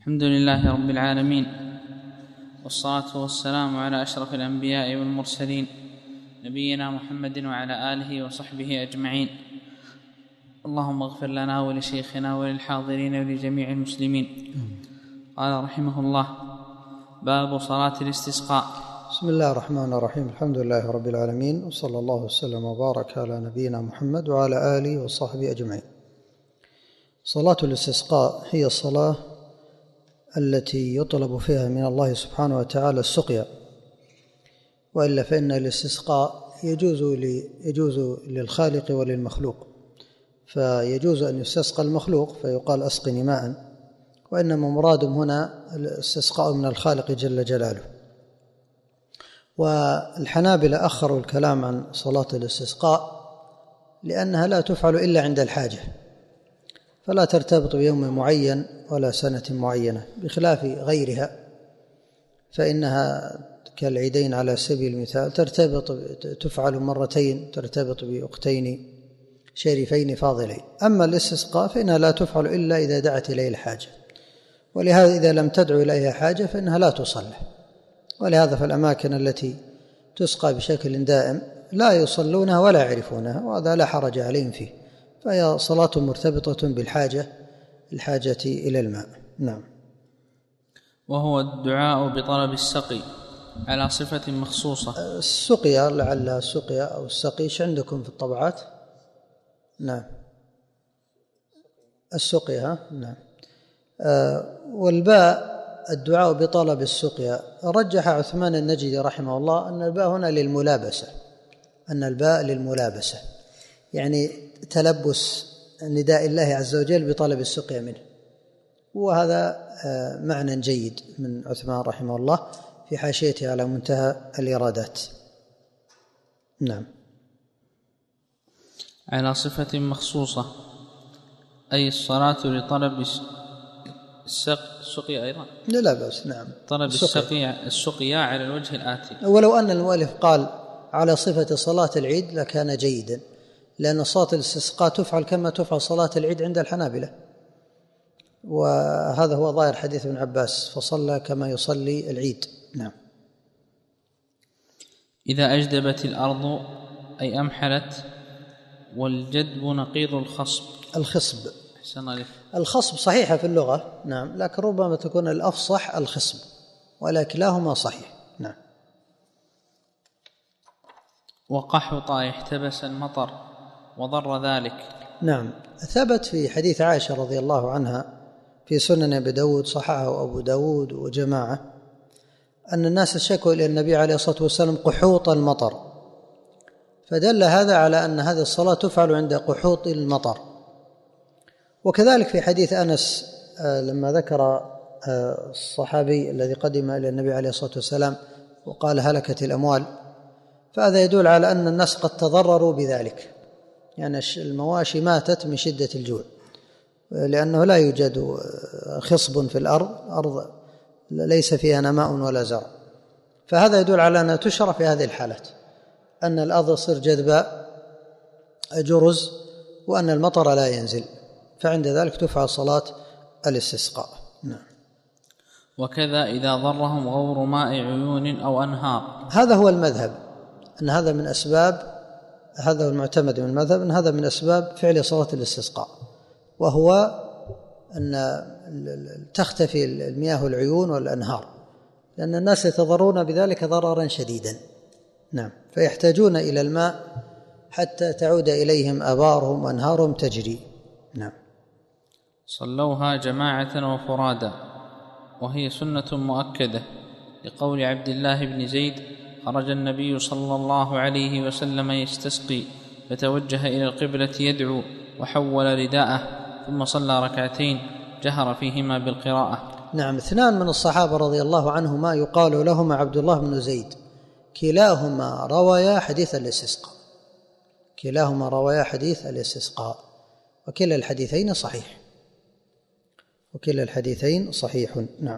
الحمد لله رب العالمين، والصلاة والسلام على أشرف الأنبياء والمرسلين، نبينا محمد وعلى آله وصحبه أجمعين. اللهم اغفر لنا ولشيخنا وللحاضرين ولجميع المسلمين. قال رحمه الله: باب صلاة الاستسقاء. بسم الله الرحمن الرحيم. الحمد لله رب العالمين، وصلى الله وسلم وبارك على نبينا محمد وعلى آله وصحبه أجمعين. صلاة الاستسقاء هي الصلاة التي يطلب فيها من الله سبحانه وتعالى السقيا، وإلا فإن الاستسقاء يجوز للخالق وللمخلوق، فيجوز أن يستسقى المخلوق فيقال أسقني ماء، وإنما مرادهم هنا الاستسقاء من الخالق جل جلاله. والحنابلة أخروا الكلام عن صلاة الاستسقاء لأنها لا تفعل إلا عند الحاجة، فلا ترتبط بيوم معين ولا سنة معينة، بخلاف غيرها فإنها كالعيدين على سبيل المثال تفعل مرتين، ترتبط بأختين شريفين فاضلين. أما الاستسقاء فإنها لا تفعل إلا إذا دعت إليه الحاجة، ولهذا إذا لم تدعو إليها حاجة فإنها لا تصلى. ولهذا في الأماكن التي تسقى بشكل دائم لا يصلونها ولا يعرفونها، وهذا لا حرج عليهم فيه، فهي صلاة مرتبطة الحاجة إلى الماء. نعم. وهو الدعاء بطلب السقي على صفة مخصوصة. السقيا لعلها السقيا أو السقيش عندكم في الطبعات. نعم، السقيا. نعم. والباء الدعاء بطلب السقيا. رجح عثمان النجدي رحمه الله أن الباء هنا للملابسة، أن الباء للملابسة، يعني تلبس نداء الله عز وجل بطلب السقيا منه، وهذا معنى جيد من عثمان رحمه الله في حاشيته على منتهى الإرادات. نعم. على صفة مخصوصة أي الصلاة لطلب السقيا أيضا لا بأس. نعم. طلب السقيا على الوجه الآتي. ولو أن المؤلف قال على صفة صلاة العيد لكان جيدا، لأن صلاة الاستسقاء تفعل كما تفعل صلاة العيد عند الحنابلة، وهذا هو ظاهر حديث ابن عباس: فصلى كما يصلي العيد. نعم. إذا أجدبت الأرض أي أمحلت، والجدب نقيض الخصب. الخصب صحيحة في اللغة، نعم، لكن ربما تكون الأفصح الخصب، ولكلاهما صحيح. نعم. وقحط احتبس المطر وضر ذلك. نعم. ثبت في حديث عائشة رضي الله عنها في سنن أبي داود، صححه أبو داود وجماعة، أن الناس شكوا إلى النبي عليه الصلاة والسلام قحوط المطر، فدل هذا على أن هذه الصلاة تفعل عند قحوط المطر. وكذلك في حديث أنس لما ذكر الصحابي الذي قدم إلى النبي عليه الصلاة والسلام وقال هلكت الأموال، فهذا يدل على أن الناس قد تضرروا بذلك، يعني المواشي ماتت من شدة الجوع، لأنه لا يوجد خصب في أرض ليس فيها نماء ولا زرع، فهذا يدل على أنها تشرع في هذه الحالات، أن الأرض تصير جذباء جرز، وأن المطر لا ينزل، فعند ذلك تفعل صلاة الاستسقاء. نعم. وكذا إذا ضرهم غور ماء عيون أو أنهار. هذا هو المذهب، أن هذا من أسباب، هذا هو المعتمد من المذهب، أن هذا من أسباب فعل صلاة الاستسقاء، وهو أن تختفي المياه العيون والأنهار، لأن الناس يتضررون بذلك ضررا شديدا. نعم. فيحتاجون إلى الماء حتى تعود إليهم آبارهم وأنهارهم تجري. نعم. صلوها جماعة وفرادا، وهي سنة مؤكدة، لقول عبد الله بن زيد: خرج النبي صلى الله عليه وسلم يستسقي، فتوجه إلى القبلة يدعو، وحول رداءه، ثم صلى ركعتين جهر فيهما بالقراءة. نعم. اثنان من الصحابة رضي الله عنهما يقال لهما عبد الله بن زيد، كلاهما روايا حديث الاستسقاء، كلاهما روايا حديث الاستسقاء، وكلا الحديثين صحيح، وكلا الحديثين صحيح. نعم.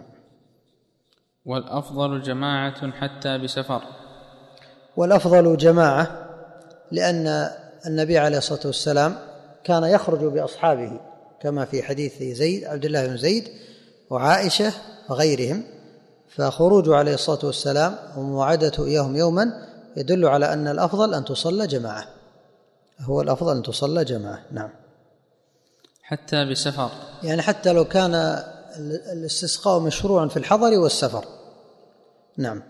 والأفضل جماعة حتى بسفر. والأفضل جماعة، لأن النبي عليه الصلاة والسلام كان يخرج بأصحابه كما في حديث زيد عبد الله بن زيد، وعائشة وغيرهم، فخروجه عليه الصلاة والسلام ومواعدته إياهم يوما يدل على أن الأفضل أن تصلى جماعة، هو الأفضل أن تصلى جماعة. نعم. حتى بسفر، يعني حتى لو كان الاستسقاء مشروعا في الحضر والسفر. نعم.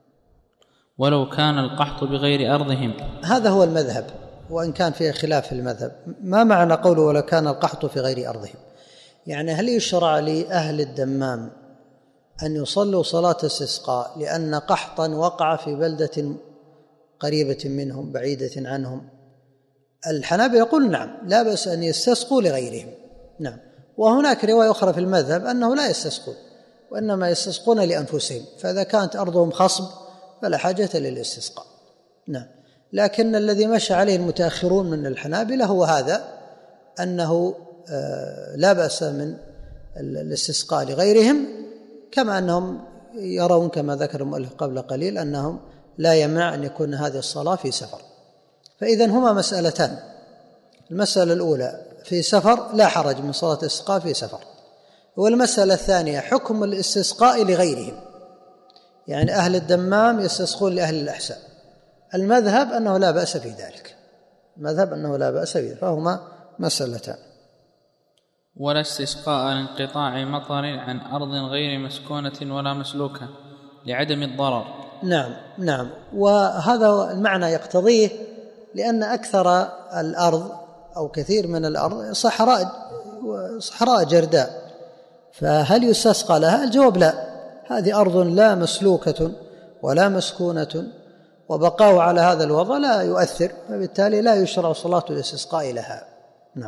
ولو كان القحط بغير أرضهم، هذا هو المذهب، وإن كان فيه خلاف في المذهب. ما معنى قوله ولو كان القحط في غير أرضهم؟ يعني هل يشرع لأهل الدمام أن يصلوا صلاة استسقاء لأن قحطا وقع في بلدة قريبة منهم بعيدة عنهم؟ الحنابلة يقول نعم، لا بأس أن يستسقوا لغيرهم. نعم. وهناك رواية أخرى في المذهب أنه لا يستسقون، وإنما يستسقون لأنفسهم، فإذا كانت أرضهم خصب فلا حاجة للاستسقاء. نعم. لكن الذي مشى عليه المتأخرون من الحنابلة هو هذا، أنه لا بأس من الاستسقاء لغيرهم، كما أنهم يرون كما ذكر المؤلف قبل قليل أنهم لا يمنع أن يكون هذه الصلاة في سفر. فإذن هما مسألتان. المسألة الأولى في سفر لا حرج من صلاة الاستسقاء في سفر، والمسألة الثانية حكم الاستسقاء لغيرهم، يعني أهل الدمام يستسقون لأهل الأحساء. المذهب أنه لا بأس في ذلك، المذهب أنه لا بأس في ذلك، فهما مسألتان. ولا استسقاء لانقطاع مطر عن أرض غير مسكونة ولا مسلوكة لعدم الضرر. نعم. نعم. وهذا المعنى يقتضيه، لأن أكثر الأرض أو كثير من الأرض صحراء جرداء، فهل يستسقى لها؟ الجواب لا، هذه أرض لا مسلوكة ولا مسكونة، وبقاء على هذا الوضع لا يؤثر، فبالتالي لا يشرع صلاة الاستسقاء لها. نعم.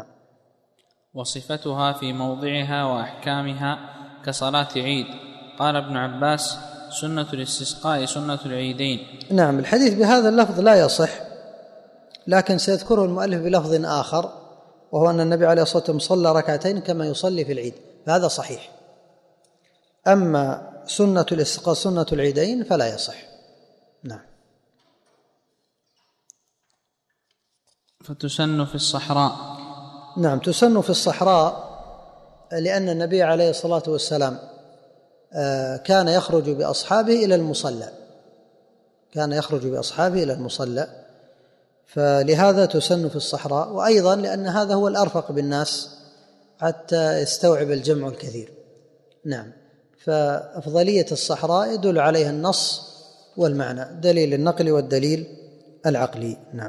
وصفتها في موضعها وأحكامها كصلاة عيد. قال ابن عباس: سنة الاستسقاء سنة العيدين. نعم. الحديث بهذا اللفظ لا يصح، لكن سيذكره المؤلف بلفظ آخر، وهو أن النبي عليه الصلاة والسلام صلى ركعتين كما يصلي في العيد، فهذا صحيح. أما سنة الاستسقاء سنة العيدين فلا يصح. نعم. فتسن في الصحراء. نعم، تسن في الصحراء، لأن النبي عليه الصلاة والسلام كان يخرج بأصحابه إلى المصلى، فلهذا تسن في الصحراء، وأيضا لأن هذا هو الأرفق بالناس حتى يستوعب الجمع الكثير. نعم. فأفضلية الصحراء يدل عليها النص والمعنى، دليل النقل والدليل العقلي. نعم.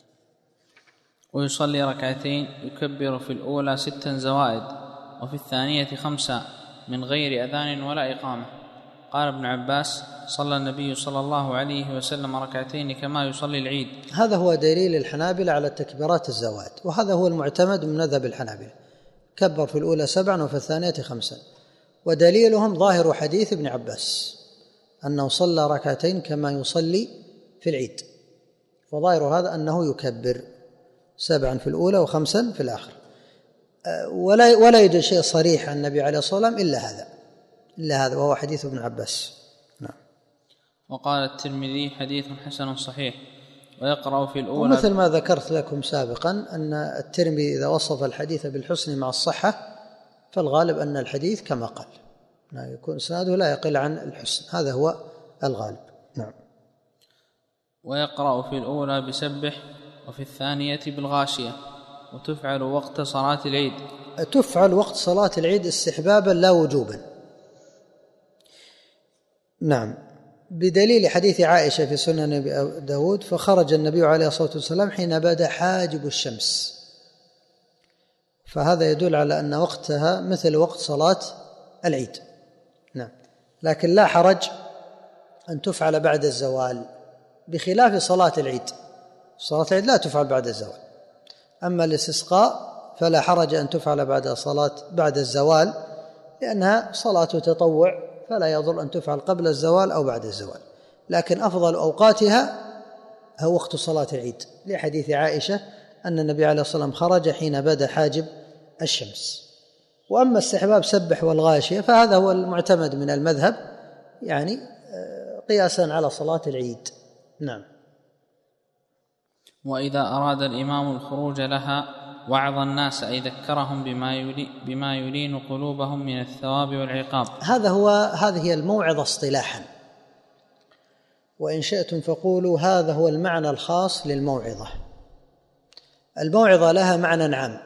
ويصلي ركعتين يكبر في الأولى 6 زوائد، وفي الثانية 5 من غير أذان ولا إقامة. قال ابن عباس: صلى النبي صلى الله عليه وسلم ركعتين كما يصلي العيد. هذا هو دليل الحنابلة على التكبيرات الزوائد، وهذا هو المعتمد من مذهب الحنابلة، كبر في الأولى 7 وفي الثانية 5، ودليلهم ظاهر حديث ابن عباس أنه صلى ركعتين كما يصلي في العيد، فظاهر هذا أنه يكبر 7 في الأولى و5 في الآخر، ولا يوجد شيء صريح عن النبي عليه الصلاة والسلام إلا هذا وهو حديث ابن عباس. نعم. وقال الترمذي: حديث حسن صحيح. ويقرأ في الأولى، ومثل ما ذكرت لكم سابقا أن الترمذي إذا وصف الحديث بالحسن مع الصحة فالغالب أن الحديث كما قال، يكون إسناده لا يقل عن الحسن، هذا هو الغالب. نعم. ويقرأ في الأولى بسبح، وفي الثانية بالغاشية. وتفعل وقت صلاة العيد. تفعل وقت صلاة العيد استحبابا لا وجوبا. نعم. بدليل حديث عائشة في سنن أبي داود: فخرج النبي عليه الصلاة والسلام حين بدا حاجب الشمس، فهذا يدل على أن وقتها مثل وقت صلاة العيد. نعم. لكن لا حرج أن تفعل بعد الزوال، بخلاف صلاة العيد. صلاة العيد لا تفعل بعد الزوال، أما الاستسقاء فلا حرج أن تفعل بعد الزوال، لأنها صلاة تطوع، فلا يضر أن تفعل قبل الزوال أو بعد الزوال، لكن أفضل أوقاتها هو وقت صلاة العيد، لحديث عائشة أن النبي عليه الصلاة والسلام خرج حين بدا حاجب الشمس. وأما استحباب سبح والغاشية فهذا هو المعتمد من المذهب، يعني قياسا على صلاة العيد. نعم. وإذا أراد الإمام الخروج لها وعظ الناس أي ذكرهم بما يلين قلوبهم من الثواب والعقاب. هذه هي الموعظة اصطلاحا، وإن شئتم فقولوا هذا هو المعنى الخاص للموعظة. الموعظة لها معنى عام،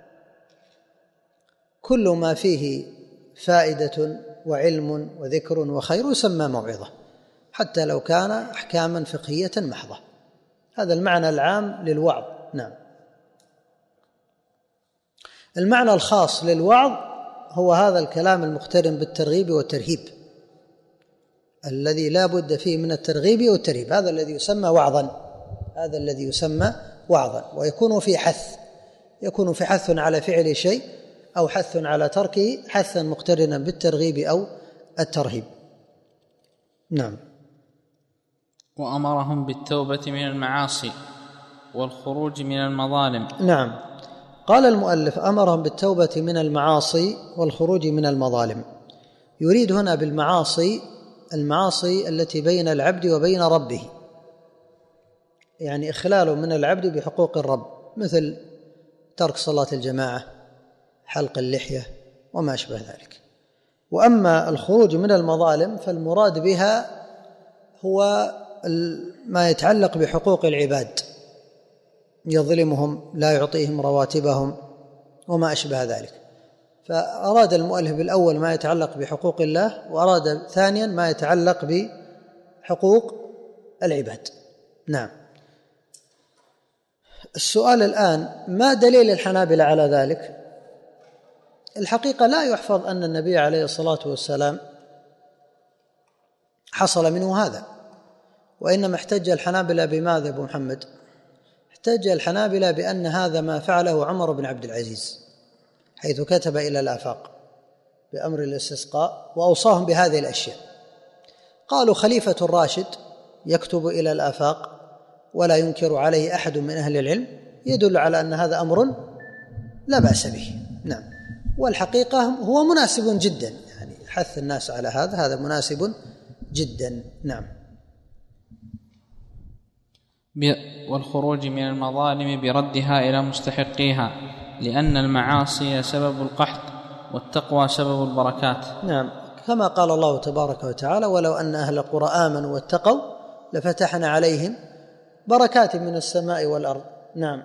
كل ما فيه فائدة وعلم وذكر وخير يسمى موعظة، حتى لو كان أحكاما فقهية محضة. هذا المعنى العام للوعظ. نعم. المعنى الخاص للوعظ هو هذا الكلام المقترن بالترغيب والترهيب، الذي لا بد فيه من الترغيب والترهيب، هذا الذي يسمى وعظا. ويكون في حث على فعل شيء أو حث على تركه، حثا مقترنا بالترغيب أو الترهيب. نعم. وأمرهم بالتوبة من المعاصي والخروج من المظالم. نعم. قال المؤلف أمرهم بالتوبة من المعاصي والخروج من المظالم. يريد هنا بالمعاصي المعاصي التي بين العبد وبين ربه، يعني إخلال من العبد بحقوق الرب، مثل ترك صلاة الجماعة، حلق اللحية وما أشبه ذلك. وأما الخروج من المظالم فالمراد بها هو ما يتعلق بحقوق العباد، يظلمهم، لا يعطيهم رواتبهم وما أشبه ذلك. فأراد المؤلف بالأول ما يتعلق بحقوق الله، وأراد ثانيا ما يتعلق بحقوق العباد. نعم. السؤال الآن: ما دليل الحنابلة على ذلك؟ الحقيقة لا يحفظ أن النبي عليه الصلاة والسلام حصل منه هذا، وإنما احتج الحنابلة بماذا أبو محمد؟ احتج الحنابلة بأن هذا ما فعله عمر بن عبد العزيز، حيث كتب إلى الآفاق بأمر الاستسقاء وأوصاهم بهذه الأشياء. قالوا خليفة الراشد يكتب إلى الآفاق ولا ينكر عليه أحد من أهل العلم، يدل على أن هذا أمر لا بأس به. نعم. والحقيقة هو مناسب جدا، يعني حث الناس على هذا مناسب جدا. نعم. والخروج من المظالم بردها إلى مستحقيها، لأن المعاصي سبب القحط والتقوى سبب البركات. نعم، كما قال الله تبارك وتعالى: ولو أن أهل القرى آمنوا واتقوا لفتحنا عليهم بركات من السماء والأرض. نعم.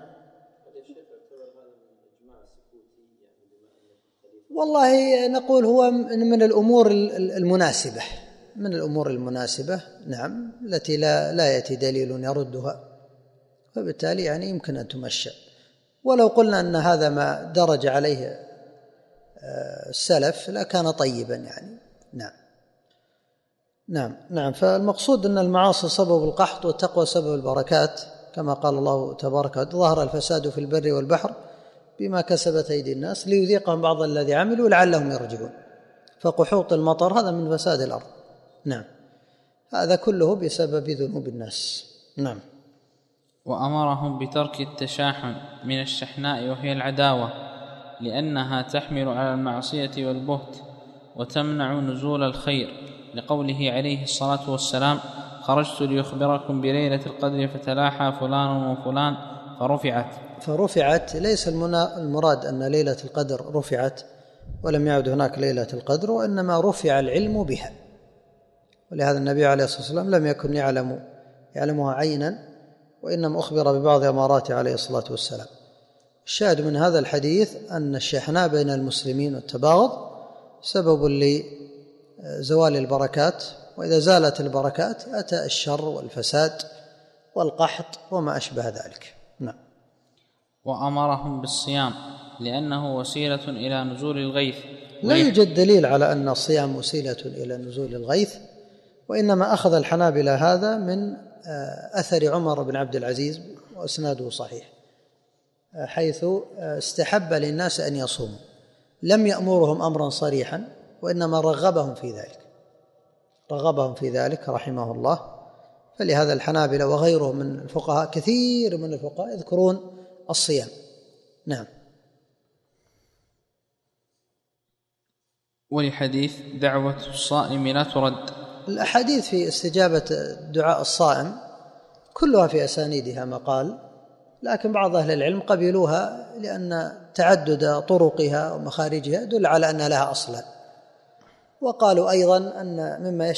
والله نقول هو من الأمور المناسبة، نعم، التي لا يأتي دليل يردها، فبالتالي يعني يمكن أن تمشى. ولو قلنا أن هذا ما درج عليه السلف لكان طيبا يعني. نعم. فالمقصود أن المعاصي سبب القحط والتقوى سبب البركات، كما قال الله تبارك وتعالى: ظهر الفساد في البر والبحر بما كسبت أيدي الناس ليذيقهم بعض الذي عملوا لعلهم يرجعون. فقحوط المطر هذا من فساد الأرض. نعم. هذا كله بسبب ذنوب الناس. نعم. وأمرهم بترك التشاحن من الشحناء وهي العداوة، لأنها تحمل على المعصية والبهت وتمنع نزول الخير، لقوله عليه الصلاة والسلام: خرجت ليخبركم بليلة القدر فتلاحى فلان وفلان فرفعت. ليس المراد أن ليلة القدر رفعت ولم يعد هناك ليلة القدر، وإنما رفع العلم بها، ولهذا النبي عليه الصلاة والسلام لم يكن يعلمها عينا، وإنما أخبر ببعض أمارات عليه الصلاة والسلام. الشاهد من هذا الحديث أن الشحناء بين المسلمين والتباغض سبب لزوال البركات، وإذا زالت البركات أتى الشر والفساد والقحط وما أشبه ذلك. نعم. وأمرهم بالصيام لأنه وسيلة إلى نزول الغيث. لا يوجد دليل على أن الصيام وسيلة إلى نزول الغيث، وإنما أخذ الحنابلة هذا من أثر عمر بن عبد العزيز، وإسناده صحيح، حيث استحب للناس أن يصوموا، لم يأمرهم أمرا صريحا، وإنما رغبهم في ذلك رحمه الله. فلهذا الحنابلة وغيرهم من الفقهاء، كثير من الفقهاء يذكرون الصيام. نعم. ولحديث دعوة الصائم لا ترد. الأحاديث في استجابة دعاء الصائم كلها في أسانيدها مقال، لكن بعض أهل العلم قبلوها لأن تعدد طرقها ومخارجها يدل على أن لها أصلا. وقالوا أيضا أن مما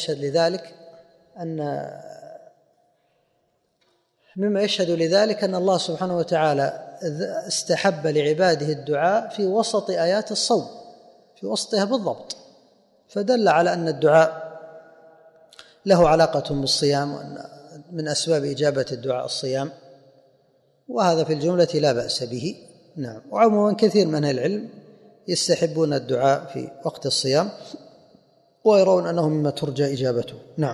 يشهد لذلك أن الله سبحانه وتعالى استحب لعباده الدعاء في وسط آيات الصوم، في وسطها بالضبط، فدل على أن الدعاء له علاقة بالصيام، وأن من أسباب إجابة الدعاء الصيام، وهذا في الجملة لا بأس به. نعم. وعموما كثير من أهل العلم يستحبون الدعاء في وقت الصيام ويرون أنه مما ترجى إجابته. نعم.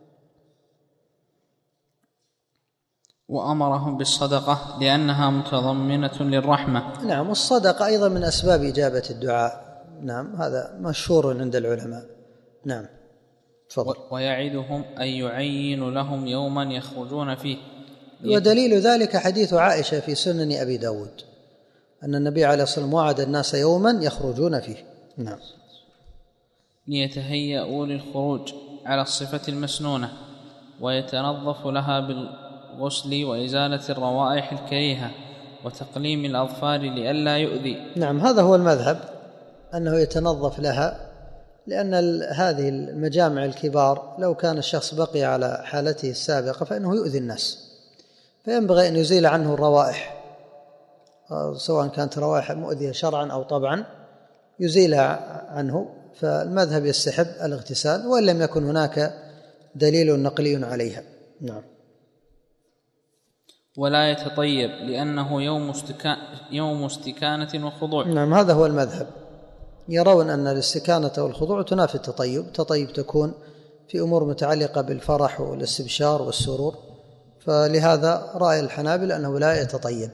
وأمرهم بالصدقة لأنها متضمنة للرحمة. نعم. والصدقة أيضا من أسباب إجابة الدعاء. نعم، هذا مشهور عند العلماء. نعم. تفضل. ويعدهم أن يعين لهم يوما يخرجون فيه. ودليل ذلك حديث عائشة في سنن أبي داود أن النبي عليه الصلاة والسلام وعد الناس يوما يخرجون فيه. نعم. ليتهيأوا للخروج على الصفة المسنونة، ويتنظف لها بالغسل وإزالة الروائح الكريهة وتقليم الأظفار لئلا يؤذي. نعم، هذا هو المذهب، أنه يتنظف لها، لأن هذه المجامع الكبار لو كان الشخص بقي على حالته السابقة فإنه يؤذي الناس، فينبغي أن يزيل عنه الروائح، سواء كانت روائح مؤذية شرعا أو طبعا يزيلها عنه. فالمذهب يستحب الاغتسال وإن لم يكن هناك دليل نقلي عليها. نعم. ولا يتطيب لأنه يوم استكانة وخضوع. نعم، هذا هو المذهب، يرون أن الاستكانة والخضوع تنافي التطيب. التطيب تكون في أمور متعلقة بالفرح والاستبشار والسرور، فلهذا رأي الحنابلة أنه لا يتطيب.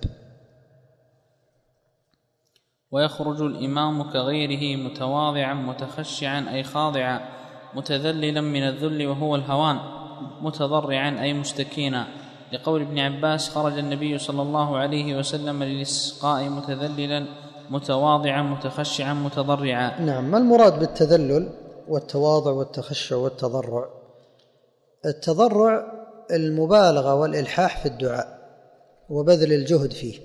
ويخرج الإمام كغيره متواضعا متخشعا أي خاضعا، متذللا من الذل وهو الهوان، متضرعا أي مستكينا، لقول ابن عباس: خرج النبي صلى الله عليه وسلم للاستسقاء متذللا متواضعا متخشعا متضرعا. نعم. ما المراد بالتذلل والتواضع والتخشع والتضرع؟ التضرع المبالغة والإلحاح في الدعاء وبذل الجهد فيه.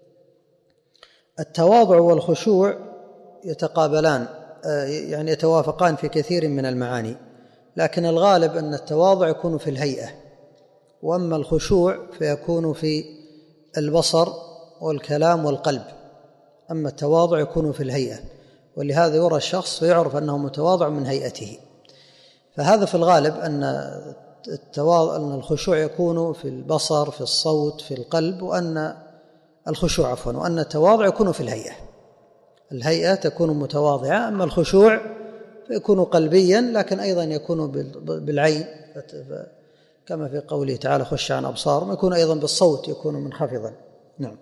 التواضع والخشوع يتقابلان، يعني يتوافقان في كثير من المعاني، لكن الغالب أن التواضع يكون في الهيئة، وأما الخشوع فيكون في البصر والكلام والقلب. أما التواضع يكون في الهيئة، ولهذا يرى الشخص فيعرف أنه متواضع من هيئته. فهذا في الغالب أن الخشوع يكون في البصر، في الصوت، في القلب، وأن التواضع يكون في الهيئة. الهيئة تكون متواضعة، أما الخشوع فيكون قلبيا، لكن أيضا يكون بالعين، كما في قوله تعالى: خش عن أبصارهم، يكون أيضا بالصوت، يكون منخفضا. نعم.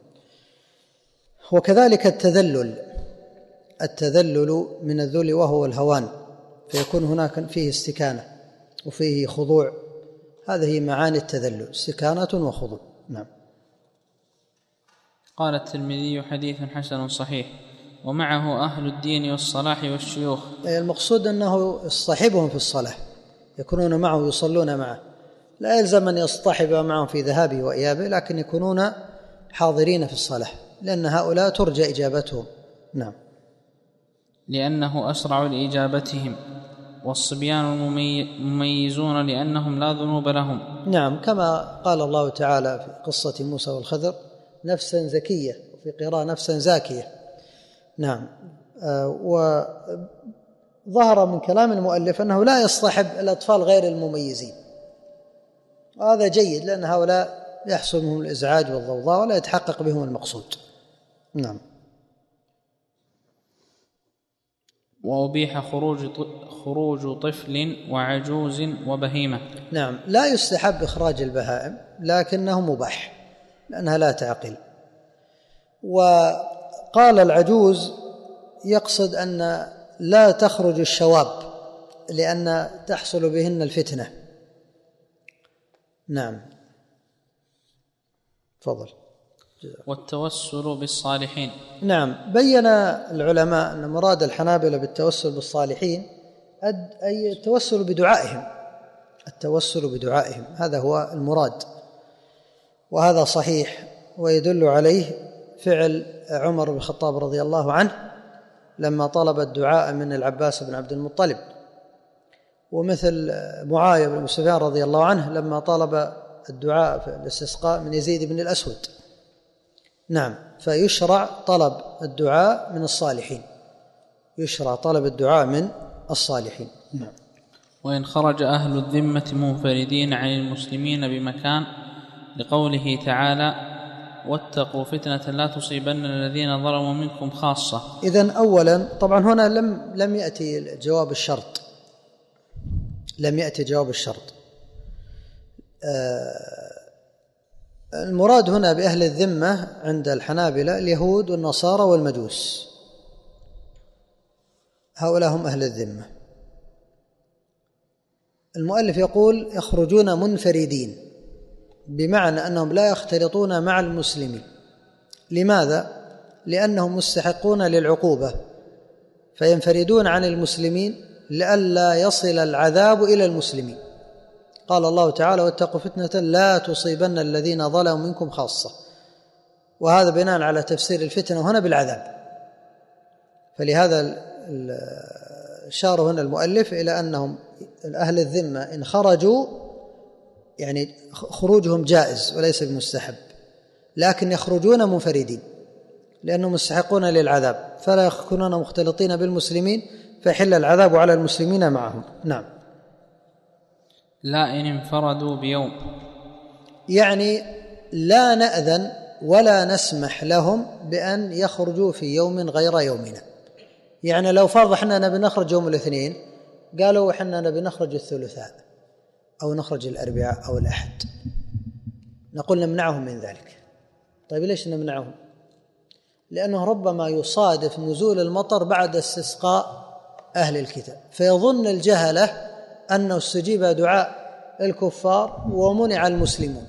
وكذلك التذلل من الذل وهو الهوان، فيكون هناك فيه استكانة وفيه خضوع. هذه معاني التذلل: استكانة وخضوع. نعم. قال الترمذي: حديث حسن صحيح، ومعه أهل الدين والصلاح والشيوخ. المقصود أنه يصطحبهم في الصلاة، يكونون معه يصلون معه، لا يلزم أن يصطحب معهم في ذهابه وإيابه، لكن يكونون حاضرين في الصلاة، لأن هؤلاء ترجى إجابتهم. نعم. لأنه أسرع لإجابتهم، والصبيان المميزون لأنهم لا ذنوب لهم. نعم، كما قال الله تعالى في قصة موسى والخضر: نفسا زكية، وفي قراءة نفسا زاكية. نعم. وظهر من كلام المؤلف أنه لا يصطحب الأطفال غير المميزين، وهذا جيد، لأن هؤلاء يحصل منهم الإزعاج والضوضاء ولا يتحقق بهم المقصود. نعم. وأبيح خروج طفل وعجوز وبهيمة. نعم، لا يستحب إخراج البهائم، لكنه مباح لأنها لا تعقل. وقال العجوز يقصد أن لا تخرج الشواب، لأن تحصل بهن الفتنة. نعم. تفضل. والتوسل بالصالحين. نعم. بين العلماء أن مراد الحنابلة بالتوسل بالصالحين أي التوسل بدعائهم، التوسل بدعائهم، هذا هو المراد، وهذا صحيح، ويدل عليه فعل عمر بن الخطاب رضي الله عنه لما طلب الدعاء من العباس بن عبد المطلب، ومثل معاوية بن سفيان رضي الله عنه لما طلب الدعاء في الاستسقاء من يزيد بن الأسود. نعم، فيشرع طلب الدعاء من الصالحين، يشرع طلب الدعاء من الصالحين. نعم. وإن خرج أهل الذمة منفردين عن المسلمين بمكان، لقوله تعالى: واتقوا فتنة لا تصيبن الذين ظلموا منكم خاصة. إذن أولا طبعا هنا لم يأتي جواب الشرط، لم يأتي جواب الشرط. المراد هنا بأهل الذمة عند الحنابلة اليهود والنصارى والمجوس، هؤلاء هم أهل الذمة. المؤلف يقول يخرجون منفردين، بمعنى أنهم لا يختلطون مع المسلمين. لماذا؟ لأنهم مستحقون للعقوبة، فينفردون عن المسلمين لئلا يصل العذاب إلى المسلمين. قال الله تعالى: واتقوا فتنة لا تصيبن الذين ظلموا منكم خاصة، وهذا بناء على تفسير الفتنة هنا بالعذاب. فلهذا أشار هنا المؤلف إلى أنهم أهل الذمة إن خرجوا يعني خروجهم جائز وليس بمستحب، لكن يخرجون منفردين لأنهم مستحقون للعذاب، فلا يكونون مختلطين بالمسلمين فيحل العذاب على المسلمين معهم. نعم. لا إن انفردوا بيوم، يعني لا نأذن ولا نسمح لهم بأن يخرجوا في يوم غير يومنا. يعني لو فرض احنا نبي نخرج يوم الاثنين، قالوا احنا نبي نخرج الثلاثاء أو نخرج الأربعاء أو الأحد، نقول نمنعهم من ذلك. طيب ليش نمنعهم؟ لأنه ربما يصادف نزول المطر بعد استسقاء أهل الكتاب، فيظن الجهلة أنه استجيب دعاء الكفار ومنع المسلمون.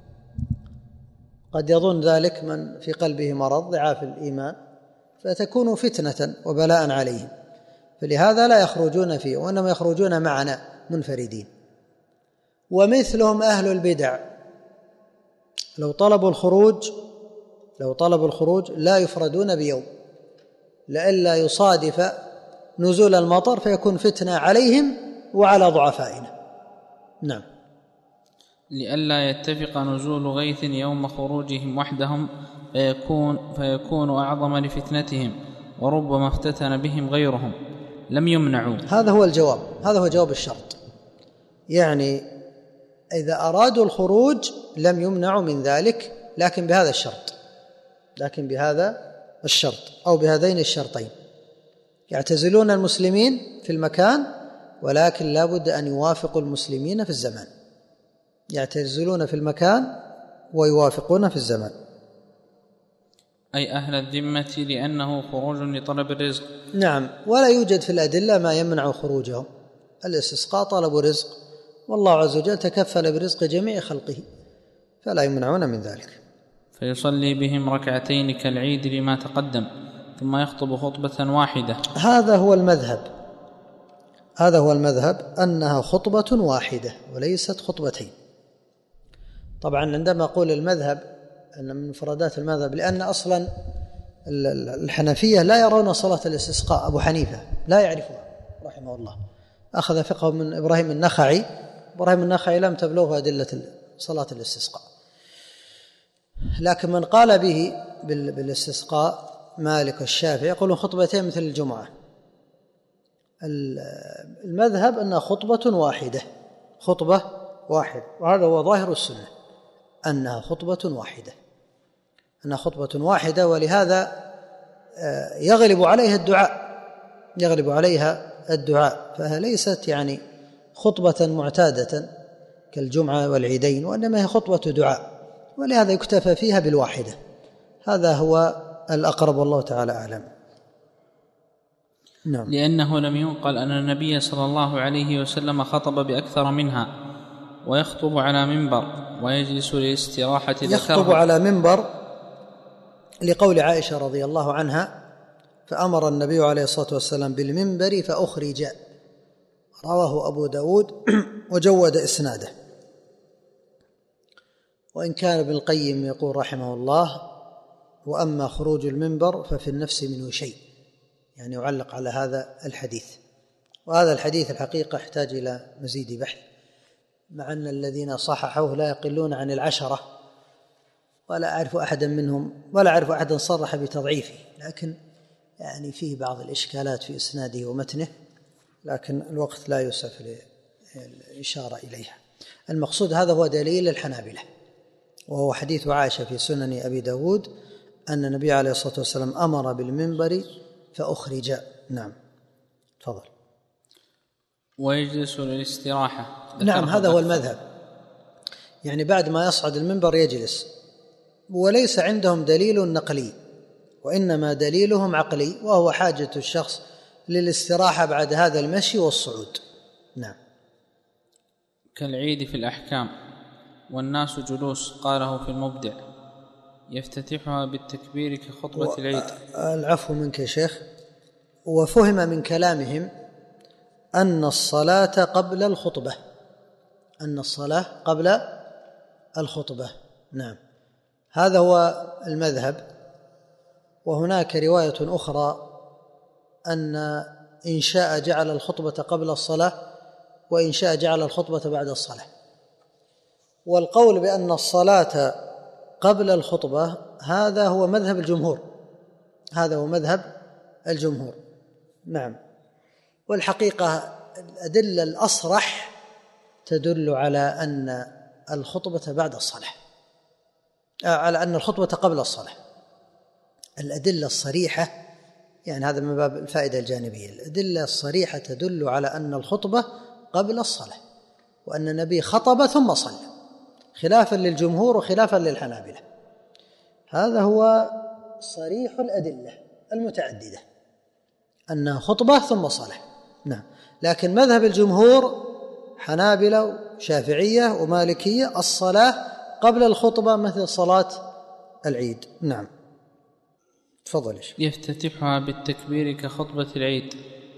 قد يظن ذلك من في قلبه مرض ضعاف الإيمان، فتكون فتنة وبلاء عليهم، فلهذا لا يخرجون فيه، وإنما يخرجون معنا منفردين. ومثلهم أهل البدع، لو طلبوا الخروج لا يفردون بيوم لئلا يصادف نزول المطر فيكون فتنة عليهم وعلى ضعفائنا. نعم. لئلا يتفق نزول غيث يوم خروجهم وحدهم فيكون أعظم لفتنتهم، وربما افتتن بهم غيرهم، لم يمنعوا. هذا هو الجواب، هذا هو جواب الشرط. يعني إذا أرادوا الخروج لم يمنعوا من ذلك، لكن بهذا الشرط أو بهذين الشرطين: يعتزلون المسلمين في المكان، ولكن لا بد أن يوافقوا المسلمين في الزمان. يعتزلون في المكان ويوافقون في الزمان. أي أهل الذمة، لأنه خروج لطلب الرزق. نعم، ولا يوجد في الأدلة ما يمنع خروجهم. الاستسقاء طلب رزق، والله عز وجل تكفل برزق جميع خلقه، فلا يمنعون من ذلك. فيصلي بهم ركعتين كالعيد لما تقدم، ثم يخطب خطبة واحدة. هذا هو المذهب أنها خطبة واحدة وليست خطبتين. طبعا عندما أقول المذهب أن من مفردات المذهب، لأن أصلا الحنفية لا يرون صلاة الاستسقاء، أبو حنيفة لا يعرفها رحمه الله، أخذ فقه من إبراهيم النخعي. إبراهيم النخعي لم تبلغه أدلة صلاة الاستسقاء، لكن من قال به بالاستسقاء مالك والشافعي يقولون خطبتين مثل الجمعة. المذهب أنها خطبة واحدة، وهذا هو ظاهر السنة، أنها خطبة واحدة، ولهذا يغلب عليها الدعاء، فهي ليست يعني خطبة معتادة كالجمعة والعيدين، وإنما هي خطبة دعاء، ولهذا يكتفى فيها بالواحدة. هذا هو الأقرب، والله تعالى أعلم. نعم. لأنه لم ينقل أن النبي صلى الله عليه وسلم خطب بأكثر منها، ويخطب على منبر ويجلس للاستراحة. يخطب على منبر لقول عائشة رضي الله عنها: فأمر النبي عليه الصلاة والسلام بالمنبر فأخرج، رواه أبو داود وجود إسناده. وإن كان ابن القيم يقول رحمه الله: وأما خروج المنبر ففي النفس منه شيء، يعني يعلق على هذا الحديث. وهذا الحديث الحقيقة يحتاج إلى مزيد بحث، مع أن الذين صححوه لا يقلون عن 10، ولا أعرف أحدا منهم ولا أعرف أحدا صرح بتضعيفه، لكن يعني فيه بعض الإشكالات في إسناده ومتنه، لكن الوقت لا يسعف الإشارة إليها. المقصود هذا هو دليل الحنابلة، وهو حديث عائشة في سنن أبي داود أن النبي عليه الصلاة والسلام أمر بالمنبر فأخرج. نعم، تفضل. ويجلس للاستراحة. نعم، هذا هو المذهب، يعني بعد ما يصعد المنبر يجلس، وليس عندهم دليل نقلي، وإنما دليلهم عقلي، وهو حاجة الشخص للاستراحة بعد هذا المشي والصعود. نعم. كالعيد في الأحكام والناس جلوس، قاله في المبدع: يفتتحها بالتكبير كخطبة العيد. العفو منك يا شيخ. وفهم من كلامهم أن الصلاة قبل الخطبة، أن الصلاة قبل الخطبة. نعم، هذا هو المذهب. وهناك رواية أخرى أن إن شاء جعل الخطبة قبل الصلاة، وإن شاء جعل الخطبة بعد الصلاة. والقول بأن الصلاة قبل الخطبة هذا هو مذهب الجمهور، هذا هو مذهب الجمهور. نعم. والحقيقة الأدلة الأصرح تدل على أن الخطبة بعد الصلاة، على أن الخطبة قبل الصلاة. الأدلة الصريحة، يعني هذا من باب الفائدة الجانبية، الأدلة الصريحة تدل على أن الخطبة قبل الصلاة، وأن النبي خطب ثم صلى، خلافا للجمهور وخلافا للحنابلة. هذا هو صريح الأدلة المتعددة، أنها خطبة ثم صلاة. نعم. لكن مذهب الجمهور حنابلة وشافعية ومالكية الصلاة قبل الخطبة مثل صلاة العيد. نعم، تفضل. يفتتحها بالتكبير كخطبة العيد.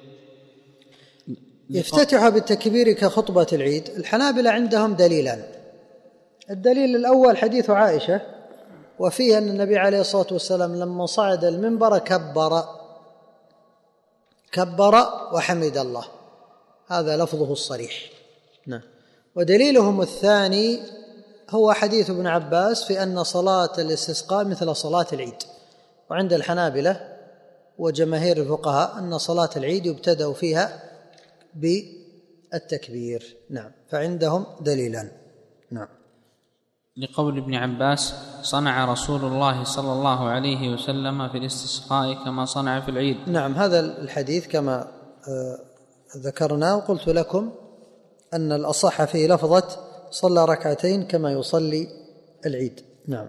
يفتتحها بالتكبير كخطبة العيد. الحنابلة عندهم دليلان. الدليل الأول حديث عائشة، وفيه أن النبي عليه الصلاة والسلام لما صعد المنبر كبر وحمد الله، هذا لفظه الصريح. نعم. ودليلهم الثاني هو حديث ابن عباس في أن صلاة الاستسقاء مثل صلاة العيد. وعند الحنابلة وجماهير الفقهاء أن صلاة العيد يبتدأ فيها بالتكبير. نعم، فعندهم دليلان. نعم. لقول ابن عباس: صنع رسول الله صلى الله عليه وسلم في الاستسقاء كما صنع في العيد. نعم، هذا الحديث كما ذكرنا، وقلت لكم أن الأصح فيه لفظة صلى ركعتين كما يصلي العيد. نعم.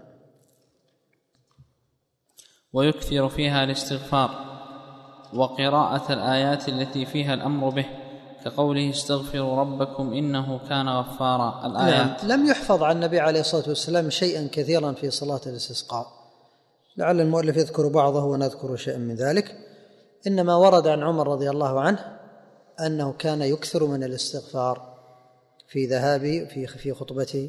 ويكثر فيها الاستغفار وقراءة الآيات التي فيها الأمر به، كقوله: استغفروا ربكم إنه كان غفارا. الآيات. نعم. لم يحفظ عن النبي عليه الصلاة والسلام شيئا كثيرا في صلاة الاستسقاء، لعل المؤلف يذكر بعضه ونذكر شيئا من ذلك. إنما ورد عن عمر رضي الله عنه أنه كان يكثر من الاستغفار في ذهابه في خطبته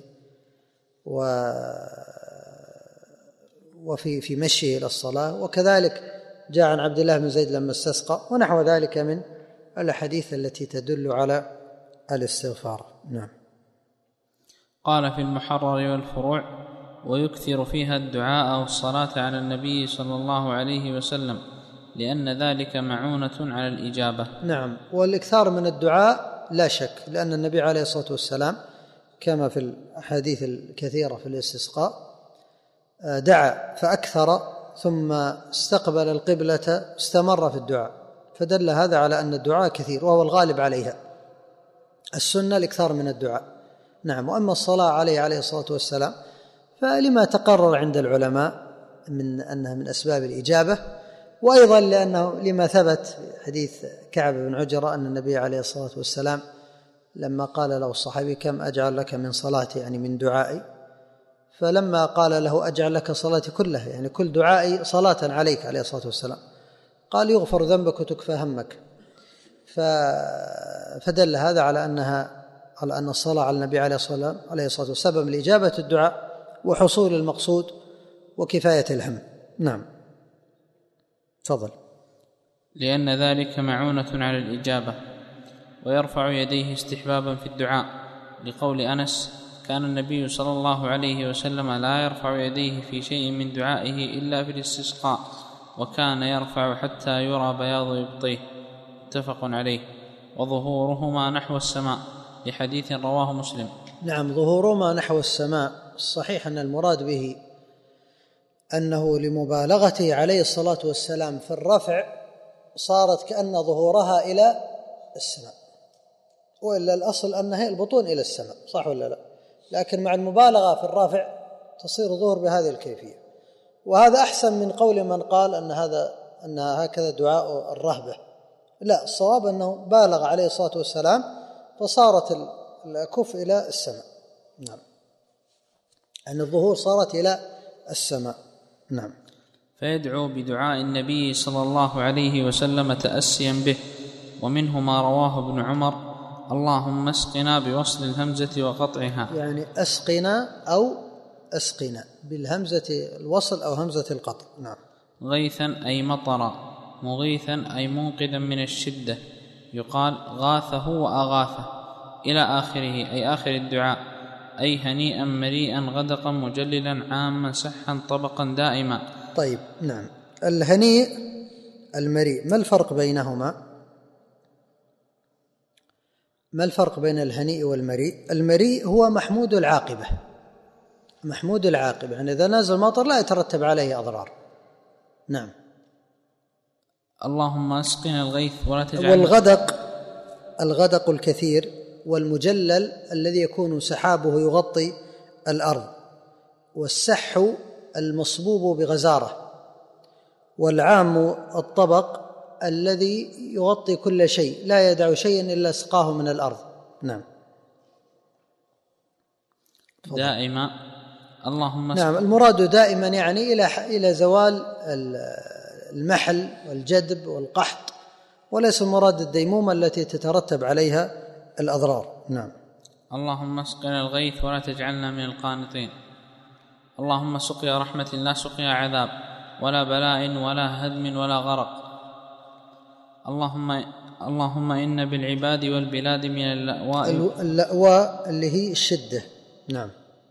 وفي مشيه إلى الصلاة. وكذلك جاء عن عبد الله بن زيد لما استسقى، ونحو ذلك من الأحاديث التي تدل على الاستغفار. نعم. قال في المحرر والفروع: ويكثر فيها الدعاء والصلاة على النبي صلى الله عليه وسلم، لأن ذلك معونة على الإجابة. نعم. والإكثار من الدعاء لا شك، لأن النبي عليه الصلاة والسلام كما في الأحاديث الكثيرة في الاستسقاء دعا فأكثر، ثم استقبل القبلة، استمر في الدعاء، فدل هذا على أن الدعاء كثير، وهو الغالب عليها. السنة الإكثار من الدعاء. نعم. وأما الصلاة عليه الصلاة والسلام فلما تقرر عند العلماء من أنها من أسباب الإجابة، وأيضا لأنه لما ثبت في حديث كعب بن عجرة أن النبي عليه الصلاة والسلام لما قال له الصحابي: كم أجعل لك من صلاتي، يعني من دعائي، فلما قال له: أجعل لك صلاتي كلها، يعني كل دعائي صلاة عليك عليه الصلاة والسلام، قال: يغفر ذنبك وتكفى همك. فدل هذا على أن الصلاة على النبي عليه الصلاة والسلام سبب لإجابة الدعاء، وحصول المقصود وكفاية الهم. نعم، تفضل. لأن ذلك معونة على الإجابة. ويرفع يديه استحبابا في الدعاء، لقول أنس: كان النبي صلى الله عليه وسلم لا يرفع يديه في شيء من دعائه إلا في الاستسقاء، وكان يرفع حتى يرى بياض إبطيه، متفق عليه. وظهورهما نحو السماء، لحديث رواه مسلم. نعم، ظهورهما نحو السماء، الصحيح أن المراد به أنه لمبالغته عليه الصلاة والسلام في الرفع صارت كأن ظهورها إلى السماء، وإلا الأصل أنها البطون إلى السماء، صح ولا لا؟ لكن مع المبالغة في الرفع تصير ظهور بهذه الكيفية، وهذا أحسن من قول من قال أن هكذا دعاء الرهبة. لا، الصواب أنه بالغ عليه الصلاة والسلام فصارت الأكف إلى السماء. نعم، أن الظهور صارت إلى السماء. نعم. فيدعو بدعاء النبي صلى الله عليه وسلم تأسيا به. ومنه ما رواه ابن عمر: اللهم اسقنا بوصل الهمزة وقطعها، يعني أسقنا أو أسقنا بالهمزة الوصل أو همزة القطع. نعم. غيثا أي مطرا، مغيثا أي منقذا من الشدة، يقال غاثه وأغاثه، إلى آخره، أي آخر الدعاء. أي هنيئا مريئا غدقا مجللا عاما سحا طبقا دائما. طيب، نعم. الهنيء المريء، ما الفرق بينهما؟ ما الفرق بين الهنيء والمريء؟ المريء هو محمود العاقبة، محمود العاقبة، يعني إذا نزل مطر لا يترتب عليه أضرار. نعم. اللهم اسقنا الغيث ولا تجعلنا. والغدق الكثير، والمجلل الذي يكون سحابه يغطي الأرض، والسح المصبوب بغزارة، والعام الطبق الذي يغطي كل شيء لا يدع شيئا إلا سقاه من الأرض. نعم. دائما. اللهم نعم، المراد دائما يعني إلى زوال المحل والجدب والقحط، وليس المراد الديمومة التي تترتب عليها الأضرار. نعم. اللهم اسقنا الغيث ولا تجعلنا من القانطين. اللهم سقيا رحمة لا سقيا عذاب، ولا بلاء ولا هدم ولا غرق. اللهم إن بالعباد والبلاد من اللأواء اللي هي الشدة. نعم.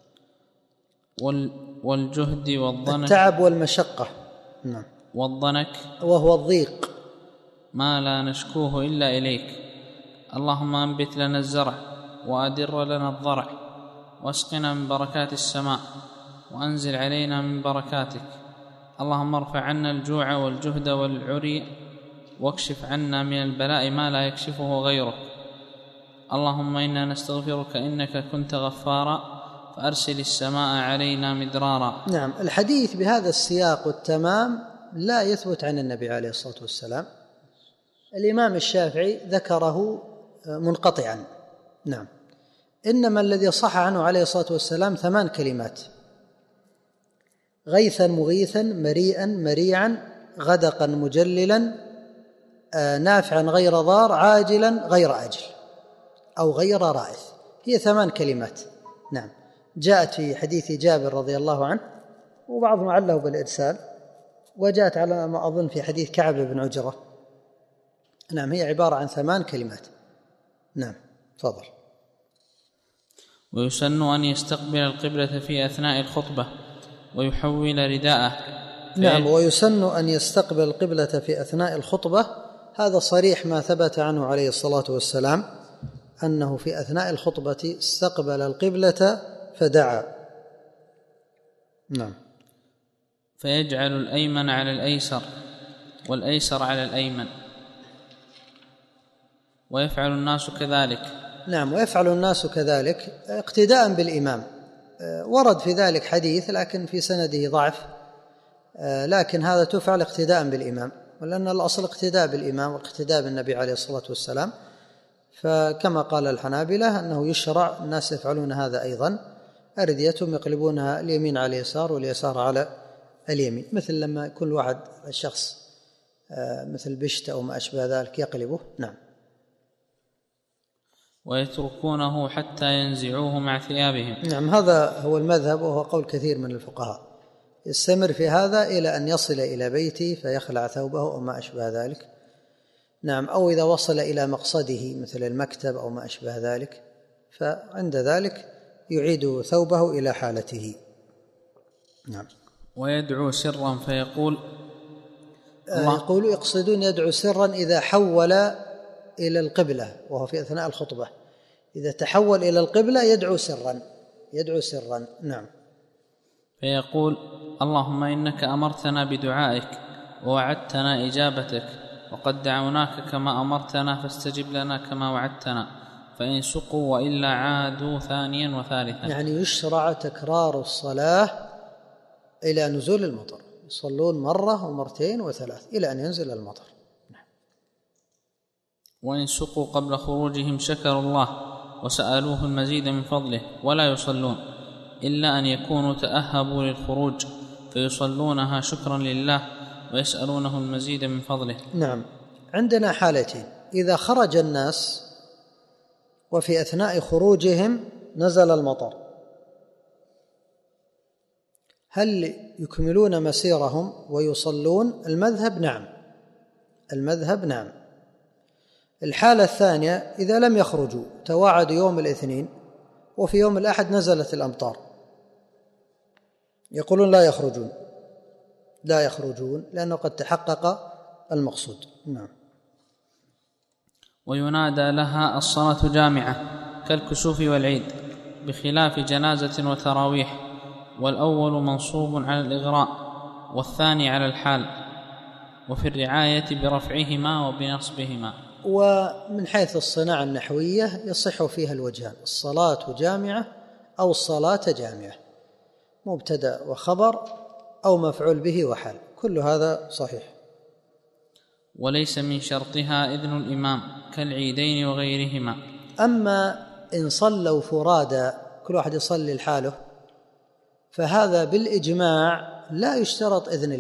والجهد والضنك، التعب والمشقة. نعم. والضنك وهو الضيق، ما لا نشكوه إلا إليك. اللهم أنبت لنا الزرع وأدر لنا الضرع، واسقنا من بركات السماء، وأنزل علينا من بركاتك. اللهم ارفع عنا الجوع والجهد والعري، واكشف عنا من البلاء ما لا يكشفه غيرك. اللهم إنا نستغفرك إنك كنت غفارا، فأرسل السماء علينا مدرارا. نعم. الحديث بهذا السياق والتمام لا يثبت عن النبي عليه الصلاة والسلام. الإمام الشافعي ذكره منقطعا. نعم. إنما الذي صح عنه عليه الصلاة والسلام 8 كلمات: غيثا مغيثا، مريئا مريعا، غدقا مجللا، نافعا غير ضار، عاجلا غير آجل، أو غير رائث. هي 8 كلمات. نعم. جاءت في حديث جابر رضي الله عنه، وبعضهم عله بالإرسال، وجاءت على ما أظن في حديث كعب بن عجرة. نعم، هي عبارة عن 8 كلمات. نعم، تفضل. ويسن أن يستقبل القبلة في أثناء الخطبة ويحول رداءه. نعم، ويسن أن يستقبل القبلة في أثناء الخطبة. هذا صريح ما ثبت عنه عليه الصلاة والسلام أنه في أثناء الخطبة استقبل القبلة فدعا. نعم. فيجعل الأيمن على الأيسر والأيسر على الأيمن، ويفعل الناس كذلك. نعم، ويفعل الناس كذلك اقتداء بالإمام. ورد في ذلك حديث لكن في سنده ضعف، لكن هذا تفعل اقتداء بالإمام، ولأن الأصل اقتداء بالإمام واقتداء بالنبي عليه الصلاة والسلام. فكما قال الحنابلة أنه يشرع، الناس يفعلون هذا أيضا، أرديتهم يقلبونها اليمين على اليسار واليسار على اليمين، مثل لما كل واحد الشخص مثل بشت أو ما أشبه ذلك يقلبه. نعم. ويتركونه حتى ينزعوه مع ثيابهم. نعم، هذا هو المذهب وهو قول كثير من الفقهاء، يستمر في هذا إلى أن يصل إلى بيته فيخلع ثوبه أو ما أشبه ذلك. نعم، أو إذا وصل إلى مقصده مثل المكتب أو ما أشبه ذلك، فعند ذلك يعيد ثوبه إلى حالته. نعم. ويدعو سرا فيقول يقصدون يدعو سرا إذا حول إلى القبلة وهو في أثناء الخطبة، إذا تحول إلى القبلة يدعو سرا. نعم. فيقول: اللهم إنك أمرتنا بدعائك ووعدتنا إجابتك، وقد دعوناك كما أمرتنا فاستجب لنا كما وعدتنا، فإن سقوا وإلا عادوا ثانيا وثالثا. يعني يشرع تكرار الصلاة إلى نزول المطر، يصلون مرة ومرتين وثلاث إلى أن ينزل المطر. وإن سقوا قبل خروجهم شكروا الله وسألوه المزيد من فضله ولا يصلون إلا أن يكونوا تأهبوا للخروج فيصلونها شكرا لله ويسألونه المزيد من فضله. نعم، عندنا حالتين: إذا خرج الناس وفي أثناء خروجهم نزل المطر، هل يكملون مسيرهم ويصلون؟ المذهب نعم. الحالة الثانية: إذا لم يخرجوا، تواعدوا يوم الاثنين وفي يوم الأحد نزلت الأمطار، يقولون لا يخرجون لأنه قد تحقق المقصود. نعم. وينادى لها الصلاة جامعة كالكسوف والعيد، بخلاف جنازة وتراويح، والأول منصوب على الإغراء والثاني على الحال، وفي الرعاية برفعهما وبنصبهما. ومن حيث الصناعة النحوية يصح فيها الوجهان: الصلاة جامعة أو الصلاة جامعة، مبتدأ وخبر أو مفعول به وحال، كل هذا صحيح. وليس من شرطها إذن الإمام كالعيدين وغيرهما. أما إن صلوا فرادى كل واحد يصلي لحاله فهذا بالإجماع لا يشترط إذن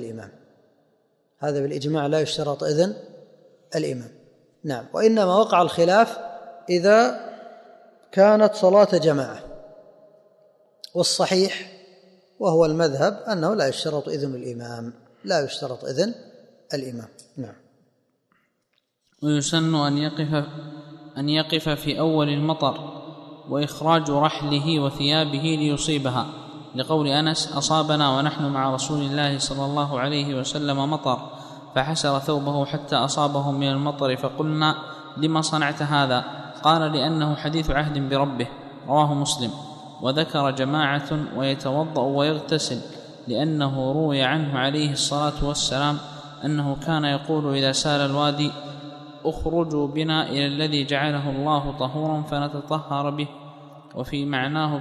الإمام، نعم. وإنما وقع الخلاف إذا كانت صلاة جماعة، والصحيح وهو المذهب أنه لا يشترط إذن الإمام. نعم. ويسن أن يقف في أول المطر وإخراج رحله وثيابه ليصيبها، لقول أنس: أصابنا ونحن مع رسول الله صلى الله عليه وسلم مطر فحسر ثوبه حتى أصابه من المطر، فقلنا: لما صنعت هذا؟ قال: لأنه حديث عهد بربه، رواه مسلم. وذكر جماعة: ويتوضأ ويغتسل، لأنه روي عنه عليه الصلاة والسلام أنه كان يقول إذا سال الوادي: اخرجوا بنا إلى الذي جعله الله طهورا فنتطهر به. وفي معناه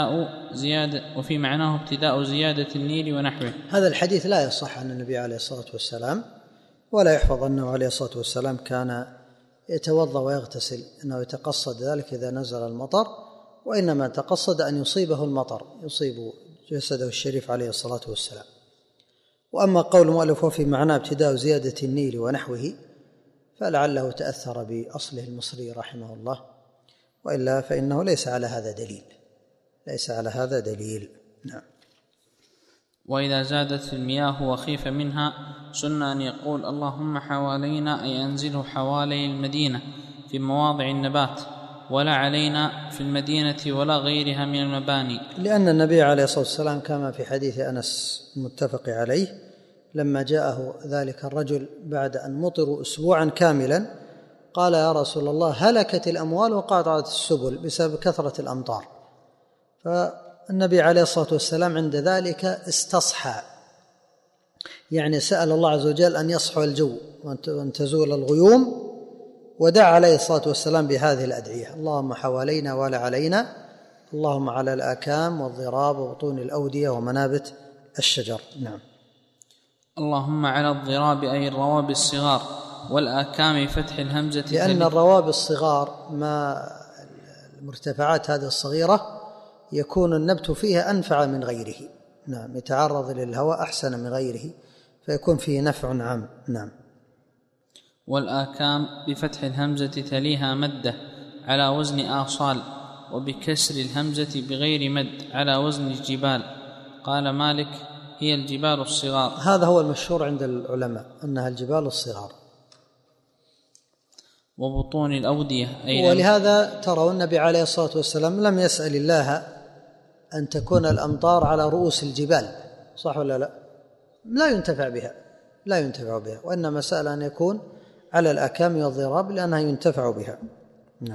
ابتداء زيادة النيل ونحوه. هذا الحديث لا يصح عن النبي عليه الصلاة والسلام، ولا يحفظ أنه عليه الصلاة والسلام كان يتوضأ ويغتسل، أنه يتقصد ذلك إذا نزل المطر، وإنما تقصد أن يصيبه المطر، يصيب جسده الشريف عليه الصلاة والسلام. وأما قول المؤلف وفي معناه ابتداء زيادة النيل ونحوه فلعله تأثر بأصله المصري رحمه الله، وإلا فإنه ليس على هذا دليل. نعم. وإذا زادت المياه وخيف منها سن أن يقول: اللهم حوالينا، أي أنزله حوالي المدينة في مواضع النبات، ولا علينا في المدينة ولا غيرها من المباني، لأن النبي عليه الصلاة والسلام كما في حديث أنس المتفق عليه لما جاءه ذلك الرجل بعد أن مطروا أسبوعا كاملا قال: يا رسول الله، هلكت الأموال وقاطعت السبل بسبب كثرة الأمطار. فالنبي عليه الصلاة والسلام عند ذلك استصحى، يعني سأل الله عز وجل أن يصحو الجو وأن تزول الغيوم، ودعا عليه الصلاة والسلام بهذه الأدعية: اللهم حوالينا ولا علينا، اللهم على الآكام والضراب وبطون الأودية ومنابت الشجر. نعم. اللهم على الضراب، أي الرواب الصغار، والآكام فتح الهمزة، لأن الرواب الصغار ما المرتفعات هذه الصغيرة يكون النبت فيها أنفع من غيره، نعم، يتعرض للهواء أحسن من غيره فيكون فيه نفع عام. نعم. والآكام بفتح الهمزة تليها مدة، على وزن آصال، وبكسر الهمزة بغير مد على وزن الجبال. قال مالك: هي الجبال الصغار. هذا هو المشهور عند العلماء أنها الجبال الصغار. وبطون الأودية، ولهذا ترى النبي عليه الصلاة والسلام لم يسأل الله أن تكون الأمطار على رؤوس الجبال، صح ولا لا؟ لا ينتفع بها، وإنما سأل أن يكون على الأكام والضراب لأنها ينتفع بها. نعم.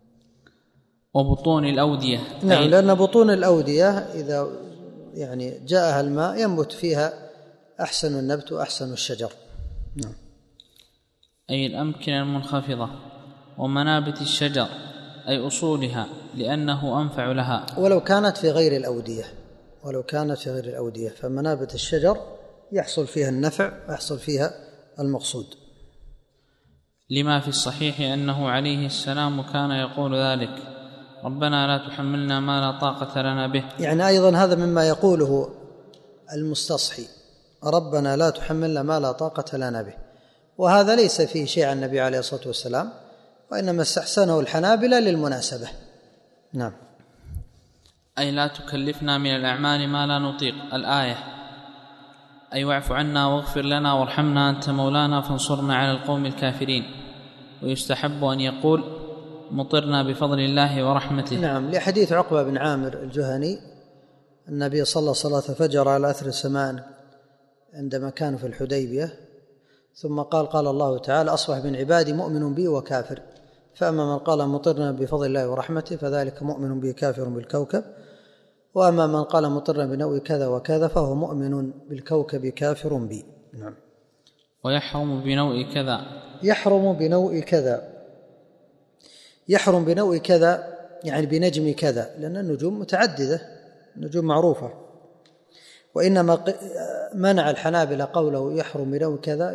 وبطون الأودية، نعم، لأن بطون الأودية إذا يعني جاءها الماء ينبت فيها أحسن النبت وأحسن الشجر. نعم. أي الأمكنة المنخفضة. ومنابت الشجر أي أصولها، لأنه أنفع لها. ولو كانت في غير الأودية فمنابت الشجر يحصل فيها النفع ويحصل فيها المقصود. لما في الصحيح أنه عليه السلام كان يقول ذلك: ربنا لا تحملنا ما لا طاقة لنا به. يعني أيضا هذا مما يقوله المستصحي: ربنا لا تحملنا ما لا طاقة لنا به. وهذا ليس فيه شيء عن النبي عليه الصلاة والسلام، وإنما استحسنه الحنابلة للمناسبة. نعم. أي لا تكلفنا من الأعمال ما لا نطيق. الآية: أي واعف عنا واغفر لنا وارحمنا أنت مولانا فانصرنا على القوم الكافرين. ويستحب أن يقول: مطرنا بفضل الله ورحمته. نعم، لحديث عقبة بن عامر الجهني: النبي صلى صلاة فجر على أثر السماء عندما كانوا في الحديبية، ثم قال الله تعالى: أصبح من عبادي مؤمن بي وكافر. فأما من قال مطرنا بفضل الله ورحمته فذلك مؤمن بي كافر بالكوكب، وأما من قال مطرنا بنوء كذا وكذا فهو مؤمن بالكوكب كافر بي. نعم. ويحرم بنوء كذا، يحرم بنوء كذا يعني بنجم كذا، لأن النجوم متعددة، النجوم معروفة. وإنما منع الحنابلة قوله يحرم بنوء كذا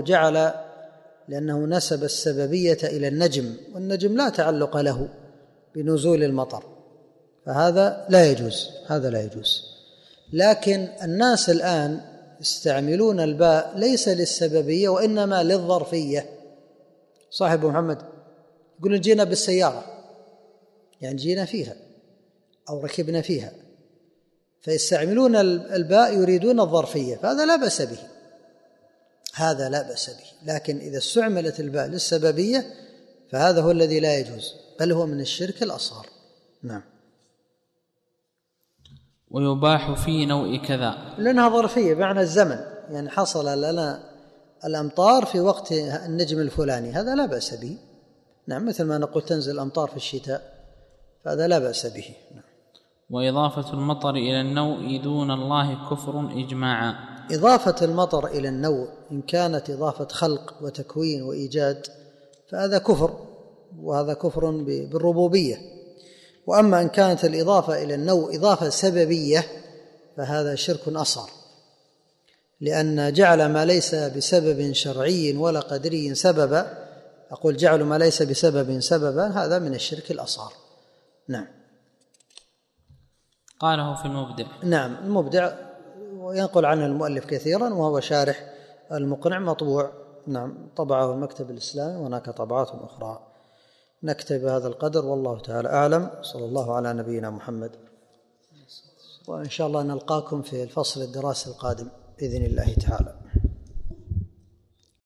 لأنه نسب السببية إلى النجم، والنجم لا تعلق له بنزول المطر، فهذا لا يجوز. لكن الناس الآن يستعملون الباء ليس للسببية وإنما للظرفية. صاحب محمد يقولون جينا بالسيارة، يعني جينا فيها أو ركبنا فيها، فيستعملون الباء يريدون الظرفية، فهذا لا بأس به. لكن إذا استعملت الباء للسببية فهذا هو الذي لا يجوز، بل هو من الشرك الأصغر. نعم. ويباح في نوء كذا، لأنها ظرفية بمعنى الزمن، يعني حصل لنا الأمطار في وقت النجم الفلاني، هذا لا بأس به. نعم، مثل ما نقول تنزل الأمطار في الشتاء، فهذا لا بأس به. نعم. وإضافة المطر إلى النوء دون الله كفر إجماعا. إضافة المطر إلى النوء إن كانت إضافة خلق وتكوين وإيجاد فهذا كفر، وهذا كفر بالربوبية. وأما إن كانت الإضافة إلى النوء إضافة سببية فهذا شرك أصغر، لأن جعل ما ليس بسبب شرعي ولا قدري سببا، أقول جعل ما ليس بسبب سببا، هذا من الشرك الأصغر. نعم. قاله في المبدع. نعم، المبدع وينقل عنه المؤلف كثيرا، وهو شارح المقنع مطبوع. نعم، طبعه المكتب الإسلامي، وهناك طبعات أخرى. نكتب هذا القدر، والله تعالى أعلم. صلى الله على نبينا محمد، وإن شاء الله نلقاكم في الفصل الدراسي القادم بإذن الله تعالى.